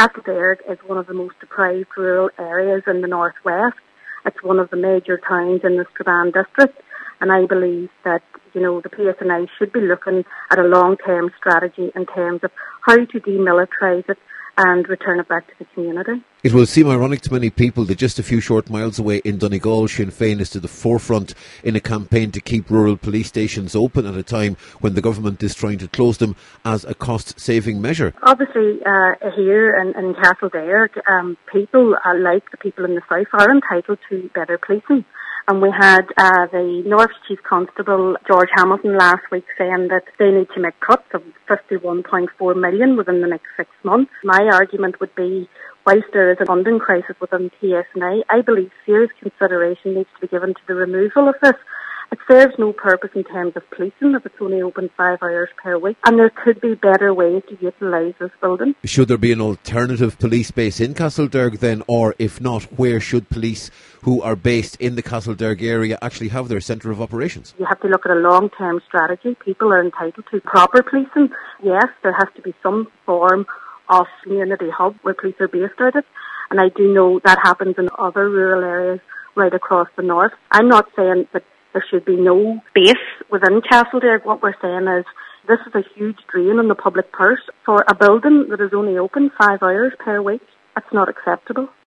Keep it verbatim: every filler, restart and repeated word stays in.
Castleberg is one of the most deprived rural areas in the northwest. It's one of the major towns in the Strabane district, and I believe that, you know, the P S N I should be looking at a long-term strategy in terms of how to demilitarise it and return it back to the community. It will seem ironic to many people that just a few short miles away in Donegal, Sinn Féin is to the forefront in a campaign to keep rural police stations open at a time when the government is trying to close them as a cost-saving measure. Obviously, uh, here in, in Castleberg, um, people, uh, like the people in the south, are entitled to better policing. And we had uh, the North Chief Constable, George Hamilton, last week saying that they need to make cuts of fifty-one point four million within the next six months. My argument would be, whilst there is a funding crisis within P S N I, I believe serious consideration needs to be given to the removal of this. It serves no purpose in terms of policing if it's only open five hours per week, and there could be better ways to utilise this building. Should there be an alternative police base in Castleberg then, or if not, where should police who are based in the Castleberg area actually have their centre of operations? You have to look at a long-term strategy. People are entitled to proper policing. Yes, there has to be some form of community hub where police are based out of, and I do know that happens in other rural areas right across the north. I'm not saying that there should be no base within Castleberg. What we're saying is this is a huge drain on the public purse. For a building that is only open five hours per week, that's not acceptable.